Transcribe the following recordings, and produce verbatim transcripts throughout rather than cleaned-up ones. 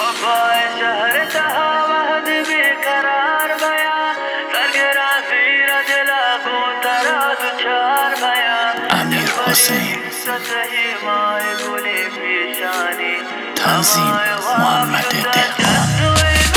وفای شهر تها وحد بیقرار بیا سرگرا زیر دلا گوترا دو چار بیا امیر حسین تنظیم محمد دهقان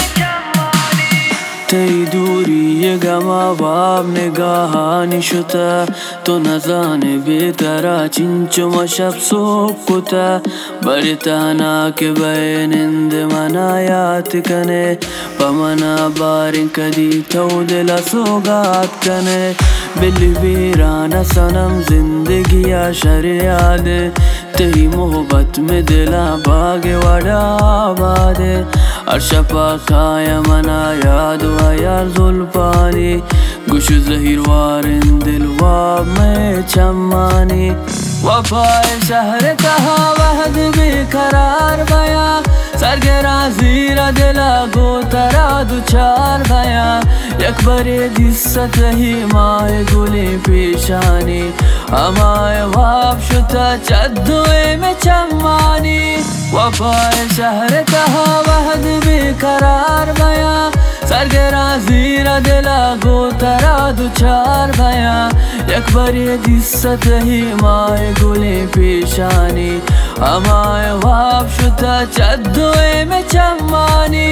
تی دوری گما باب نگاهانی شده تو نزانه بیترا چنچم شب صبح کتا بری تانا که بینند من آیات کنه پا منا بارین کدی تو دل سوگات کنه بلی بیران سنم زندگی شریعه تی محبت میں دلا باغ وڑا آبادے ارشپا کھایا منا یاد و یار زلفانی گوش زہیر وارن دل واب میں چمانی وفای شہر کہا وحد بیقرار بیا سرگرا زیر دلا گوترا دو چار بیا یک بری دیست ہی ماہ گلی پیشانی ہمائے واب شتا چدوئے میں چمانی وفای شہر کہا وحد بیقرار بیا سرگرا زیر دلا گوترا دو چار بیا یک بری دیست ہی ماہ گلی پیشانی ہمائے واب شتا چدوئے میں چمانی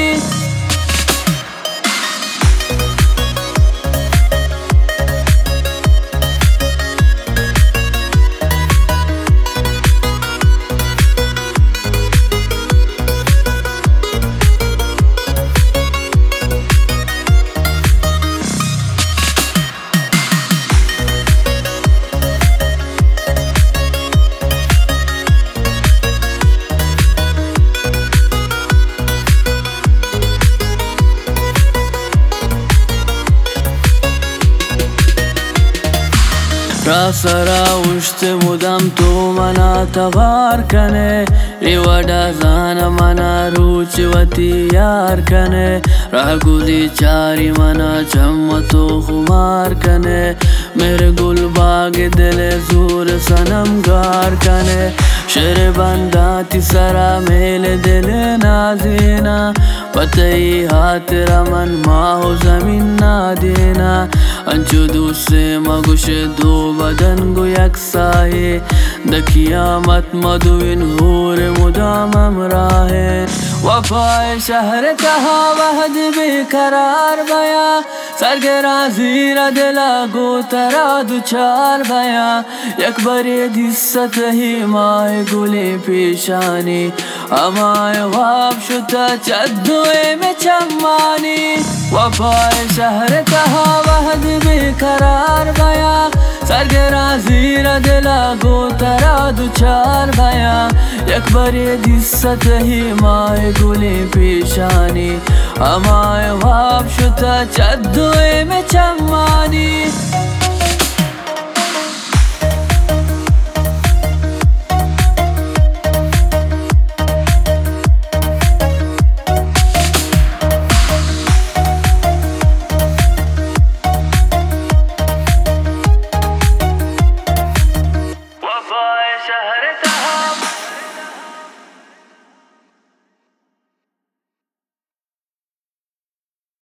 راسرا وشت مدام تو منا تبار کنے ریوڑا زان منا روچ وتی یار کنے راہ گلی چاری منا چم تو خمار کنے میرے گل باغ دل زور سنم گار کنے شر بنداتی سرا میل دل نازینا پتئی ہاتھ رمن ماہو زمین نا دینا انچو دوسرے مگوش دو بدن گو یک ساہے دا قیامت مدوین ہور مدام امراہے وفای شہر کہا وحد بیقرار بیا سرگرا زیر دلا گوترا دو چار بیا یک بری دیست ہی ماہ گلی پیشانی ہمائے واب شتا چدوئے میں چمانی وفای شہر کہا وحد بیقرار بیا سرگرا زیر دلا گوترا دو چار بیا یک بری دیست ہی ماہ گلی پیشانی ہمائے واب شتا چدوئے میں چمانی